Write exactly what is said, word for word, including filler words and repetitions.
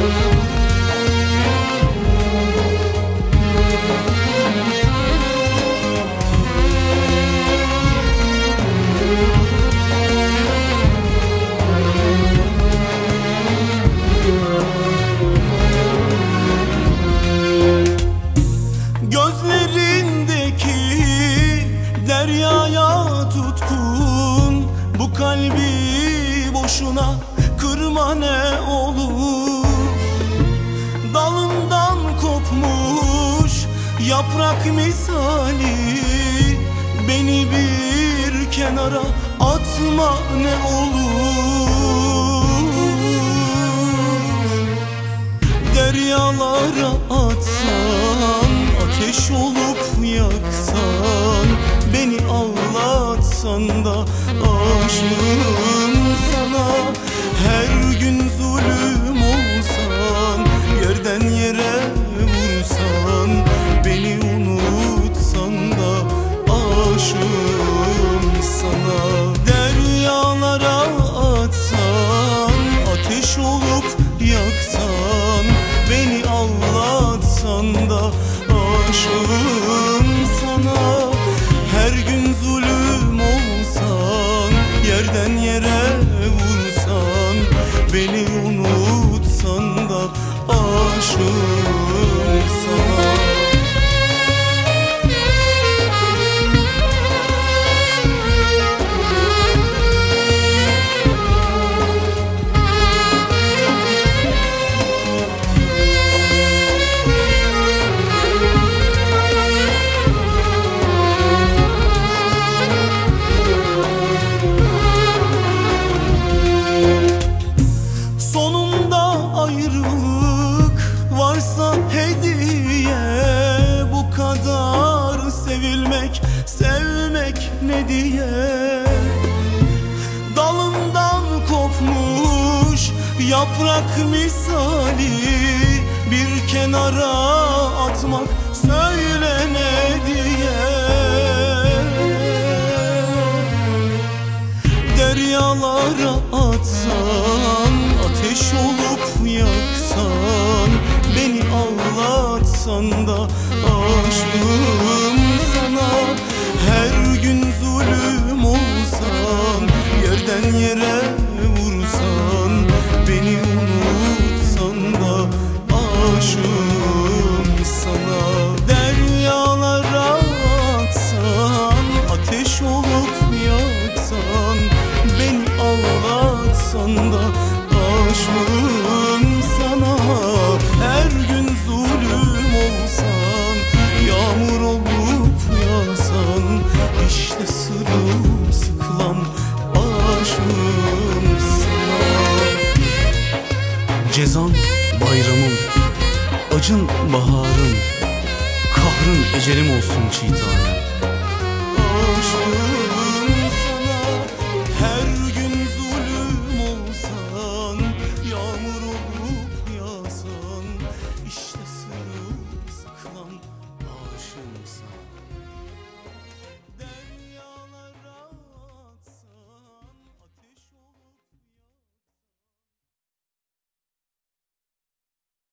Gözlerindeki deryaya tutkun, bu kalbi boşuna kırma ne olur. Dalından kopmuş yaprak misali, beni bir kenara atma ne olur. Deryalara atsan, ateş olup yaksan, beni ağlatsan da aşığım sana. Her gün zulüm olsan, yerden yere vursan, beni unutsan da aşığım sana. Deryalara atsan, ateş olup yaksan, beni ağlatsan da aşığım sana. Her gün zulüm olsan, yerden yere vursan, beni unutsan da aşığım sana. Ayrılık varsa hediye, bu kadar sevilmek, sevmek ne diye. Dalından kopmuş yaprak misali, bir kenara atmak söyle ne diye. Deryalara atsan, ateş olup yaksan, beni ağlatsan da aşığım sana. Her gün zulüm olsan, yerden yere vursan, beni unutsan da aşığım sana. Deryalara atsan, ateş olup yaksan, beni ağlatsan da aşığım sana. Her gün zulüm olsan, yağmur olup yağsan, işte sırılsıklam aşığım sana. Cezan bayramım, acın baharım, kahrın ecelim olsun çiğ tanem. Aşığım